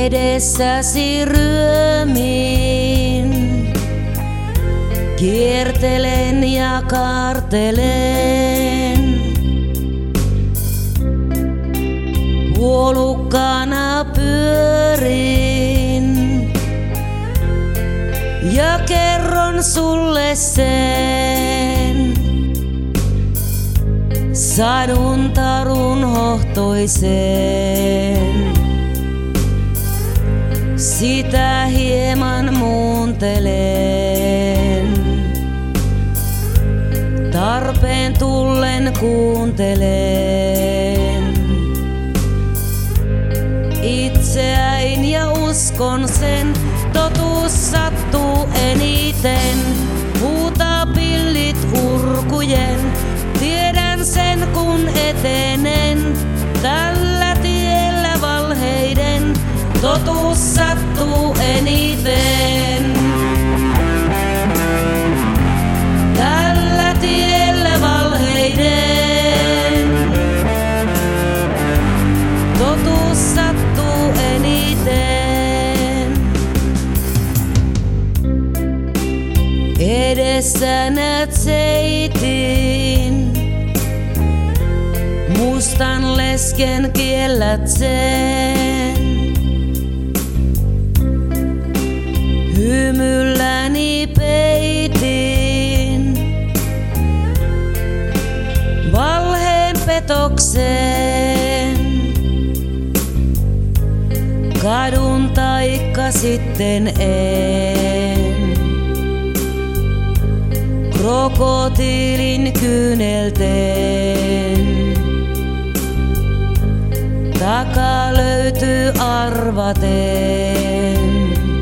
Edessäsi ryömin, kiertelen ja kaartelen. Puolukkana pyörin ja kerron sulle sen sadun tarun hohtoisen. Sitä hieman muuntelen, tarpeen tullen kuuntelen itseäin ja uskon sen, totuus sattuu eniten. Huutaa pillit urkujen, tiedän sen kun etenen tällä tiellä valheiden. Totuus sattuu eniten. Tällä tiellä valheiden. Totuus sattuu eniten. Edessä näet seitin, mustan lesken kiellät sen. Hymylläni peitin valheen petoksen. Kadun taikka sitten en. Krokotiilin kyynelten takaa löytyy arvaten.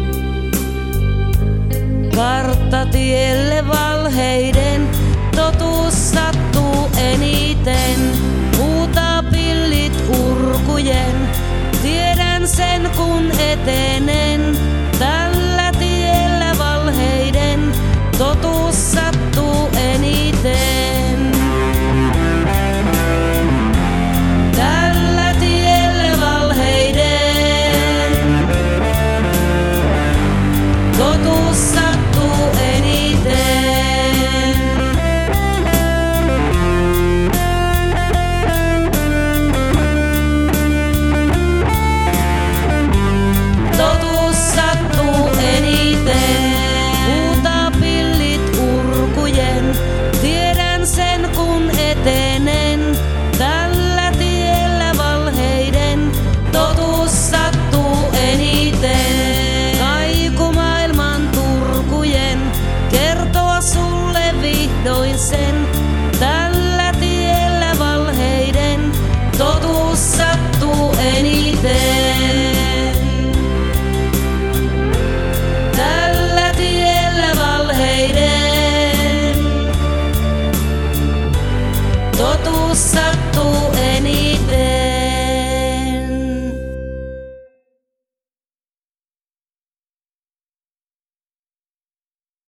Kartta tielle valheiden, totuus sattuu eniten. Huutaa pillit urkujen, tiedän sen kun etenen. Tällä tiellä valheiden, totuus sattuu eniten. Tällä tiellä valheiden, totuus sattuu eniten. Totuus sattuu eniten. Huutaa pillit urkujen, tiedän sen kun etenen. Tällä tiellä valheiden, totuus sattuu eniten. Kaiku maailman turkujen, kertoa sulle vihdoin sen. Tällä tiellä valheiden, totuus sattuu eniten. Tällä tiellä valheiden, totuus sattuu